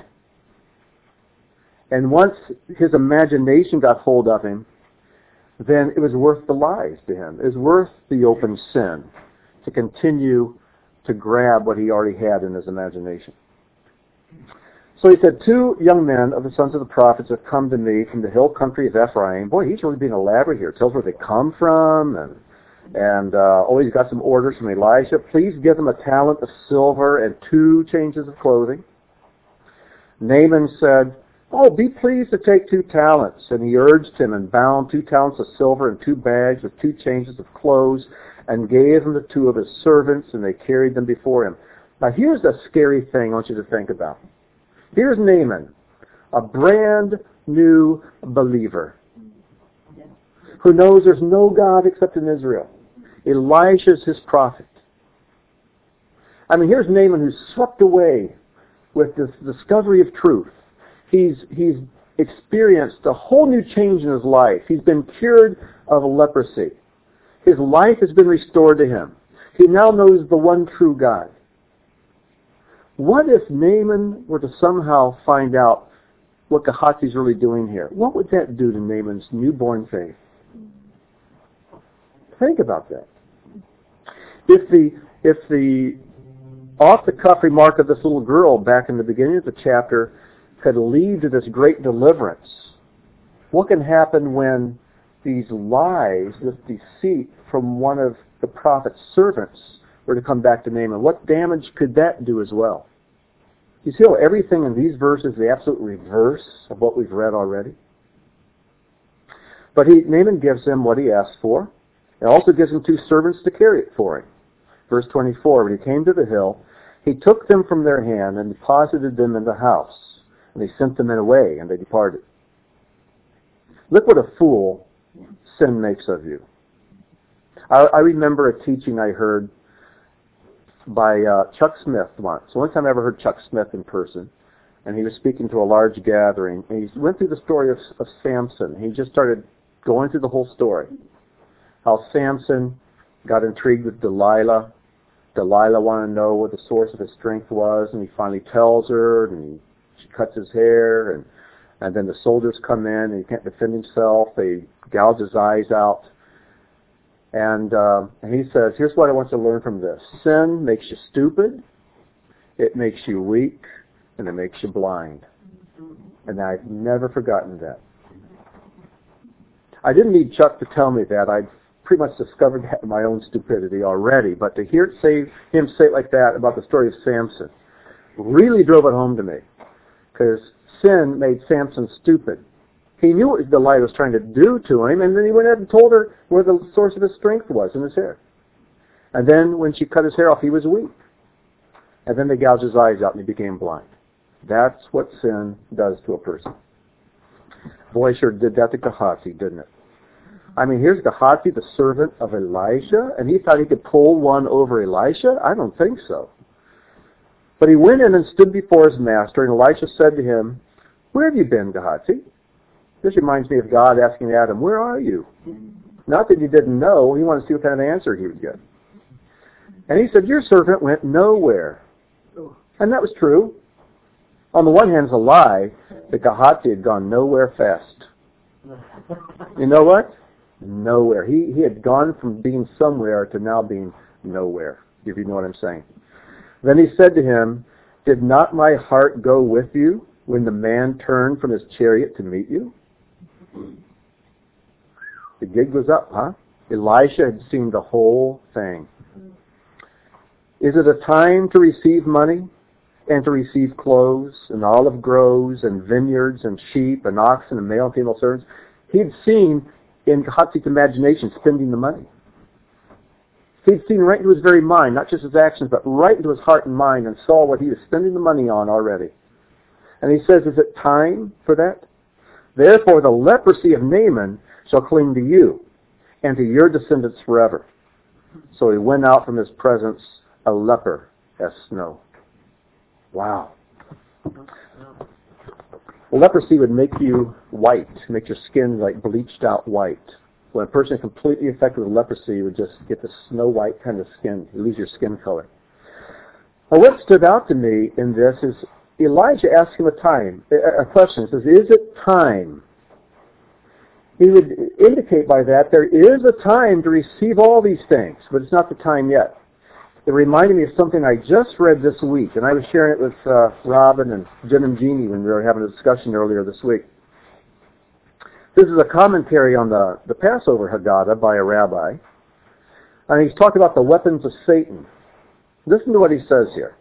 And once his imagination got hold of him, then it was worth the lies to him. It was worth the open sin to continue to grab what he already had in his imagination. So he said, 2 young men of the sons of the prophets have come to me from the hill country of Ephraim. Boy, he's really being elaborate here. Tells where they come from, and he's got some orders from Elisha. Please give them a talent of silver and 2 changes of clothing. Naaman said, oh, be pleased to take 2 talents. And he urged him and bound 2 talents of silver in 2 bags with 2 changes of clothes, and gave him the 2 of his servants, and they carried them before him. Now here's a scary thing I want you to think about. Here's Naaman, a brand new believer, who knows there's no God except in Israel. Elisha's his prophet. I mean, here's Naaman who's swept away with this discovery of truth. He's experienced a whole new change in his life. He's been cured of leprosy. His life has been restored to him. He now knows the one true God. What if Naaman were to somehow find out what Gehazi's really doing here? What would that do to Naaman's newborn faith? Think about that. If the off-the-cuff remark of this little girl back in the beginning of the chapter could lead to this great deliverance, what can happen when these lies, this deceit from one of the prophet's servants were to come back to Naaman? What damage could that do as well? You see how everything in these verses is the absolute reverse of what we've read already? But Naaman gives him what he asked for, and also gives him 2 servants to carry it for him. Verse 24, when he came to the hill, he took them from their hand and deposited them in the house, and they sent the men away, and they departed. Look what a fool sin makes of you. I remember a teaching I heard by Chuck Smith once. The only time I ever heard Chuck Smith in person, and he was speaking to a large gathering, and he went through the story of Samson. He just started going through the whole story. How Samson got intrigued with Delilah. Delilah wanted to know what the source of his strength was, and he finally tells her, and she cuts his hair, and then the soldiers come in, and he can't defend himself. They gouge his eyes out. And he says, here's what I want you to learn from this. Sin makes you stupid, it makes you weak, and it makes you blind. And I've never forgotten that. I didn't need Chuck to tell me that. I'd pretty much discovered that in my own stupidity already. But to hear him say it like that about the story of Samson really drove it home to me. Because sin made Samson stupid. He knew what Delilah was trying to do to him, and then he went ahead and told her where the source of his strength was, in his hair. And then when she cut his hair off, he was weak. And then they gouged his eyes out and he became blind. That's what sin does to a person. Boy, sure did that to Gehazi, didn't it? I mean, here's Gehazi, the servant of Elisha, and he thought he could pull one over Elisha? I don't think so. But he went in and stood before his master, and Elisha said to him, where have you been, Gehazi? This reminds me of God asking Adam, where are you? Not that he didn't know, he wanted to see what kind of answer he would get. And he said, your servant went nowhere. And that was true. On the one hand, it's a lie that Gehazi had gone nowhere fast. You know what? Nowhere. He had gone from being somewhere to now being nowhere, if you know what I'm saying. Then he said to him, did not my heart go with you when the man turned from his chariot to meet you? The gig was up, huh? Elisha had seen the whole thing. Is it a time to receive money and to receive clothes and olive groves and vineyards and sheep and oxen and male and female servants? He'd seen in Gehazi's imagination spending the money. He'd seen right into his very mind, not just his actions, but right into his heart and mind, and saw what he was spending the money on already. And he says, is it time for that? Therefore the leprosy of Naaman shall cling to you and to your descendants forever. So he went out from his presence a leper as snow. Wow. Leprosy would make you white, make your skin like bleached out white. When a person completely affected with leprosy would just get the snow white kind of skin. You lose your skin color. Now what stood out to me in this is Elijah asked him a question. He says, is it time? He would indicate by that there is a time to receive all these things, but it's not the time yet. It reminded me of something I just read this week, and I was sharing it with Robin and Jim and Jeannie when we were having a discussion earlier this week. This is a commentary on the Passover Haggadah by a rabbi, and he's talking about the weapons of Satan. Listen to what he says here.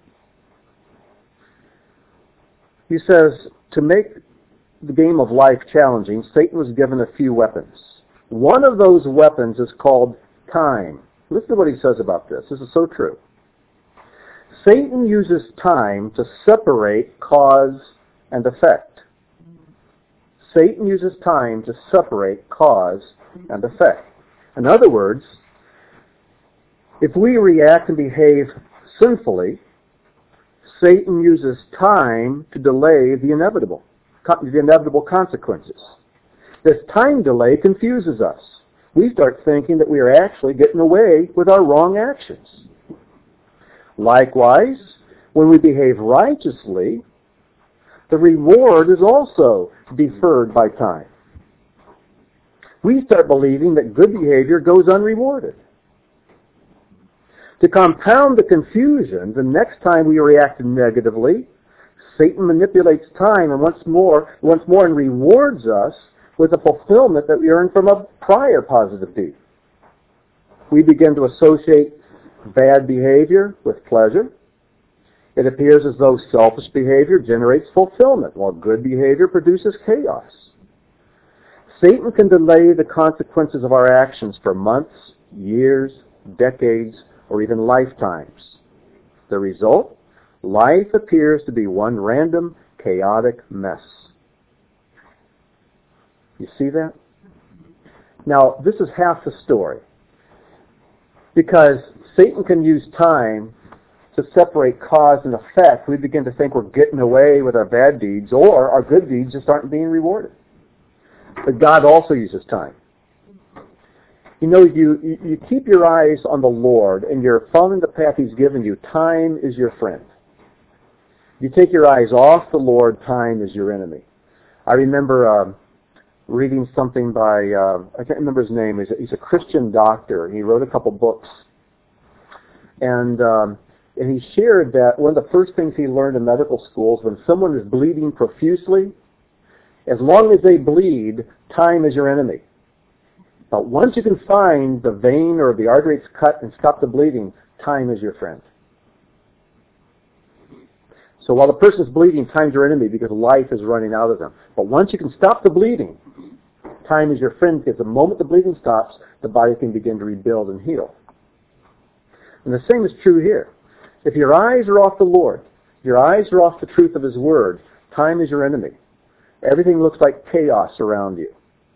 He says, to make the game of life challenging, Satan was given a few weapons. One of those weapons is called time. Listen to what he says about this. This is so true. Satan uses time to separate cause and effect. Satan uses time to separate cause and effect. In other words, if we react and behave sinfully, Satan uses time to delay the inevitable consequences. This time delay confuses us. We start thinking that we are actually getting away with our wrong actions. Likewise, when we behave righteously, the reward is also deferred by time. We start believing that good behavior goes unrewarded. To compound the confusion, the next time we react negatively, Satan manipulates time and once more and rewards us with the fulfillment that we earned from a prior positive deed. We begin to associate bad behavior with pleasure. It appears as though selfish behavior generates fulfillment, while good behavior produces chaos. Satan can delay the consequences of our actions for months, years, decades, or even lifetimes. The result? Life appears to be one random, chaotic mess. You see that? Now, this is half the story. Because Satan can use time to separate cause and effect, we begin to think we're getting away with our bad deeds, or our good deeds just aren't being rewarded. But God also uses time. You know, you keep your eyes on the Lord and you're following the path He's given you. Time is your friend. You take your eyes off the Lord, time is your enemy. I remember reading something by, I can't remember his name, he's a Christian doctor. He wrote a couple books. And he shared that one of the first things he learned in medical school is when someone is bleeding profusely, as long as they bleed, time is your enemy. But once you can find the vein or the artery it's cut and stop the bleeding, time is your friend. So while the person's bleeding, time's your enemy because life is running out of them. But once you can stop the bleeding, time is your friend because the moment the bleeding stops, the body can begin to rebuild and heal. And the same is true here. If your eyes are off the Lord, your eyes are off the truth of His Word, time is your enemy. Everything looks like chaos around you.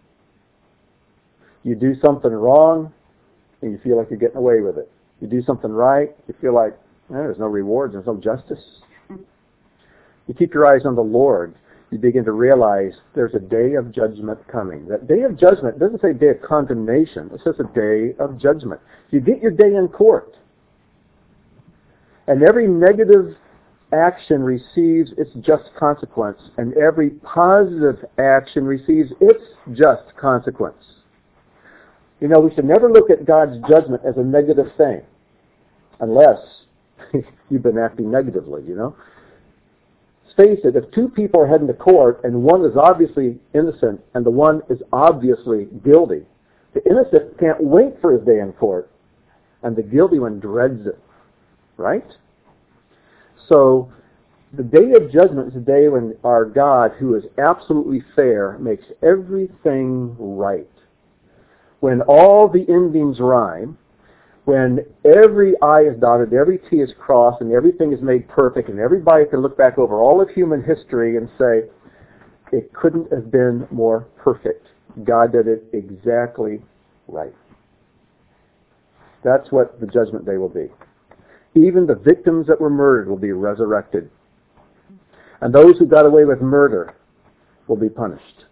You do something wrong, and you feel like you're getting away with it. You do something right, you feel like there's no reward, there's no justice. You keep your eyes on the Lord, you begin to realize there's a day of judgment coming. That day of judgment doesn't say day of condemnation, it says a day of judgment. You get your day in court. And every negative action receives its just consequence, and every positive action receives its just consequence. You know, we should never look at God's judgment as a negative thing, unless you've been acting negatively, you know. Face it, if two people are heading to court and one is obviously innocent and the one is obviously guilty, the innocent can't wait for his day in court, and the guilty one dreads it, right? So the day of judgment is the day when our God, who is absolutely fair, makes everything right. When all the endings rhyme, when every I is dotted, every T is crossed, and everything is made perfect, and everybody can look back over all of human history and say, it couldn't have been more perfect. God did it exactly right. That's what the judgment day will be. Even the victims that were murdered will be resurrected. And those who got away with murder will be punished.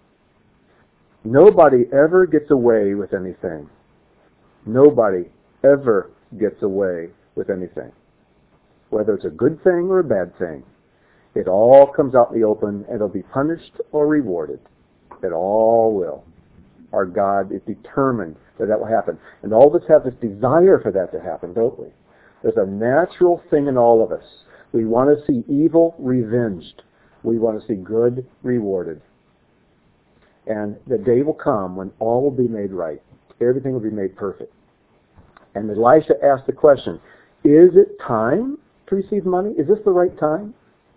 Nobody ever gets away with anything. Nobody ever gets away with anything. Whether it's a good thing or a bad thing. It all comes out in the open, and it'll be punished or rewarded. It all will. Our God is determined that will happen. And all of us have this desire for that to happen, don't we? There's a natural thing in all of us. We want to see evil revenged. We want to see good rewarded. And the day will come when all will be made right. Everything will be made perfect. And Elisha asked the question, is it time to receive money? Is this the right time?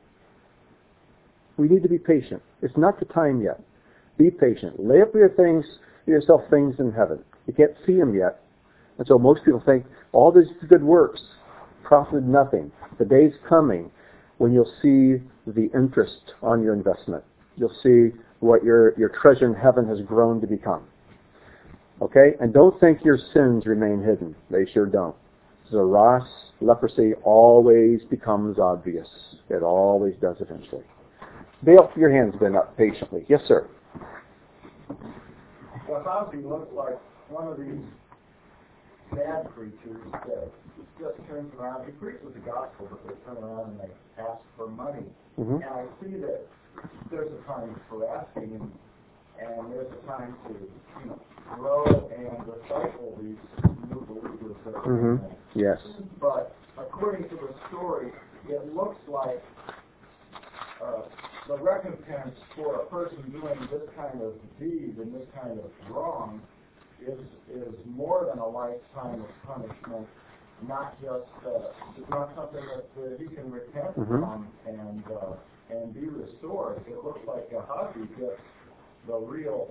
We need to be patient. It's not the time yet. Be patient. Lay up yourself things in heaven. You can't see them yet. And so most people think all these good works profited nothing. The day's coming when you'll see the interest on your investment. You'll see what your treasure in heaven has grown to become. Okay? And don't think your sins remain hidden. They sure don't. Zaras, leprosy, always becomes obvious. It always does eventually. Dale, your hand's been up patiently. Yes, sir. Gehazi looks like one of these bad creatures that just turns around. He preaches the gospel, but they turn around and they ask for money. Mm-hmm. And I see that there's a time for asking, and there's a time to grow and disciple these new believers that are in there. Yes. But according to the story, it looks like the recompense for a person doing this kind of deed and this kind of wrong is more than a lifetime of punishment. Not just it's not something that he can repent from and be restored. It looks like Gehazi gets the real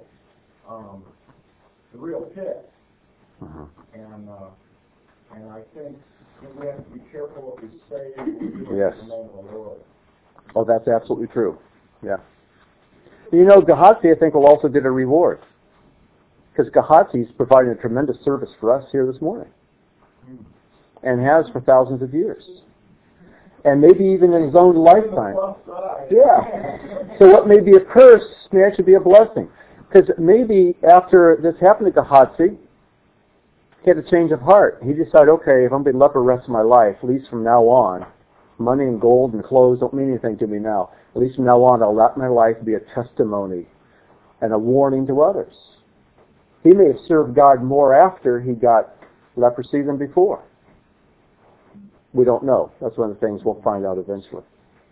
pit, and I think we have to be careful what we say and we do in the name of the Lord. Oh, that's absolutely true. Yeah. You know, Gehazi, I think, will also get a reward. Because Gehazi's providing a tremendous service for us here this morning. And has for thousands of years. And maybe even in his own lifetime. Yeah. So what may be a curse may actually be a blessing. Because maybe after this happened to Gehazi, he had a change of heart. He decided, okay, if I'm going to be leper the rest of my life, at least from now on, money and gold and clothes don't mean anything to me now. At least from now on, I'll let my life be a testimony and a warning to others. He may have served God more after he got leprosy than before. We don't know. That's one of the things we'll find out eventually.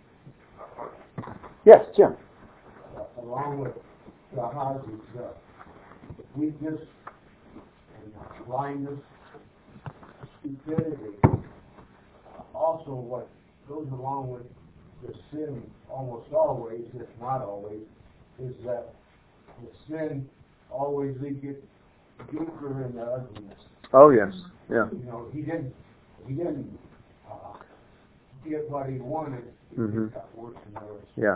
Yes, Jim. Along with Gehazi's weakness and blindness, stupidity, also what goes along with the sin almost always, if not always, is that the sin always gets deeper in the ugliness. Oh yes, yeah. You know, he didn't get what he wanted. It got worse and worse. Yeah.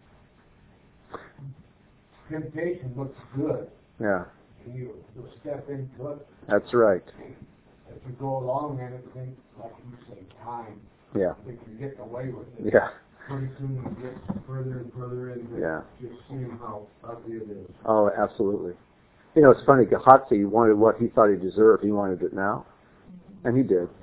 Temptation looks good. Yeah. And you'll step into it. That's right. As you go along, and it thinks, like you say, time. Yeah. That you're getting away with it. Yeah. Pretty soon you get further and further into just seeing how ugly it is. Oh, absolutely. You know, it's funny, Gehazi wanted what he thought he deserved. He wanted it now. And he did.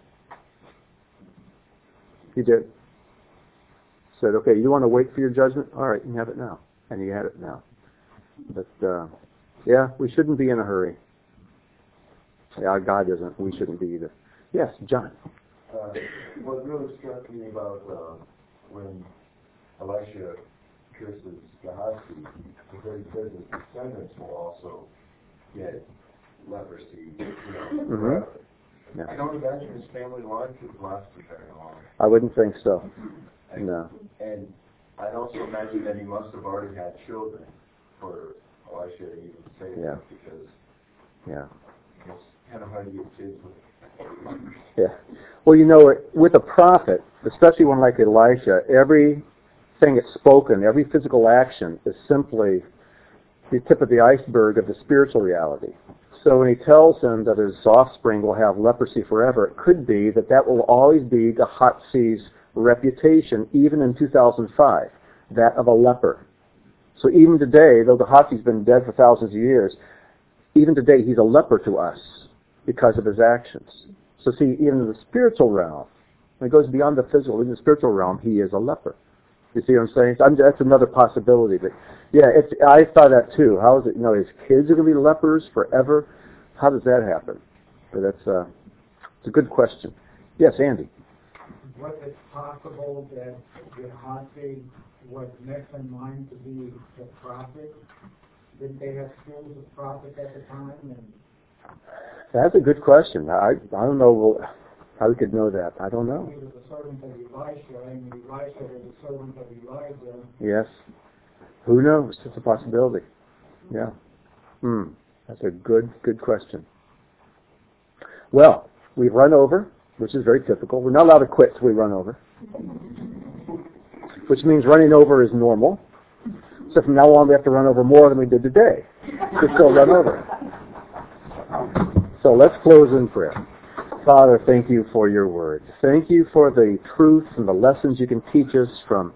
He did. Said, okay, you want to wait for your judgment? All right, you can have it now. And he had it now. But, yeah, we shouldn't be in a hurry. Yeah, God isn't. We shouldn't be either. Yes, John. What really struck me about when Elisha curses Gehazi, because he says his descendants will also get leprosy, forever. Yeah. I don't imagine his family line could last for very long. I wouldn't think so. No. And I'd also imagine that he must have already had children for Elisha to even say that, because it's kind of hard to get kids with Yeah. Well, with a prophet, especially one like Elisha, everything that's spoken, every physical action is simply the tip of the iceberg of the spiritual reality. So when he tells him that his offspring will have leprosy forever, it could be that will always be Gehazi's reputation, even in 2005, that of a leper. So even today, though Gehazi's been dead for thousands of years, even today he's a leper to us because of his actions. So see, even in the spiritual realm, when it goes beyond the physical, in the spiritual realm, he is a leper. You see what I'm saying? So that's another possibility. But yeah, I thought that too. How is it? His kids are going to be lepers forever? How does that happen? But it's a good question. Yes, Andy. Was it possible that Gehazi was next in line to be the prophet? Did they have schools of prophets at the time? That's a good question. I don't know how we could know that. I don't know. He was a servant of Elisha, and Elisha was a servant of Elijah. Yes. Who knows? It's a possibility. Yeah. That's a good question. Well, we've run over, which is very typical. We're not allowed to quit till we run over, which means running over is normal. So from now on, we have to run over more than we did today to still run over. So let's close in prayer. Father, thank you for your word. Thank you for the truth and the lessons you can teach us from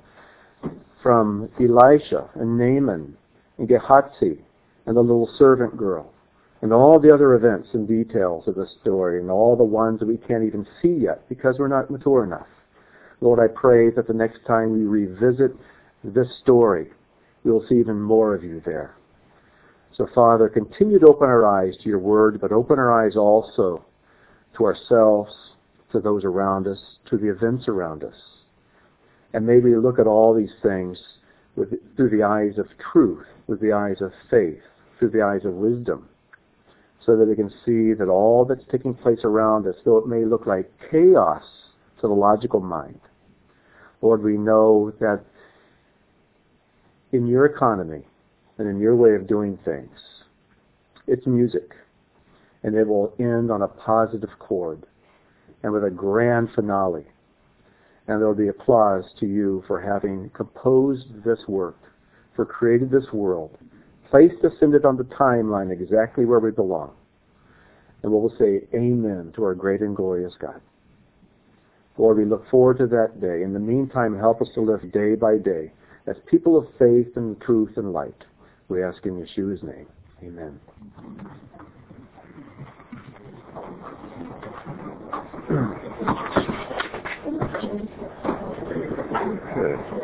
Elisha and Naaman and Gehazi and the little servant girl and all the other events and details of the story and all the ones that we can't even see yet because we're not mature enough. Lord, I pray that the next time we revisit this story, we will see even more of you there. So, Father, continue to open our eyes to your word, but open our eyes also to ourselves, to those around us, to the events around us. And may we look at all these things through the eyes of truth, with the eyes of faith, through the eyes of wisdom, so that we can see that all that's taking place around us, though it may look like chaos to the logical mind, Lord, we know that in your economy and in your way of doing things, it's music. And it will end on a positive chord and with a grand finale. And there will be applause to you for having composed this work, for creating this world, placed us in it on the timeline exactly where we belong. And we'll say amen to our great and glorious God. Lord, we look forward to that day. In the meantime, help us to live day by day as people of faith and truth and light. We ask in Yeshua's name. Amen. Good.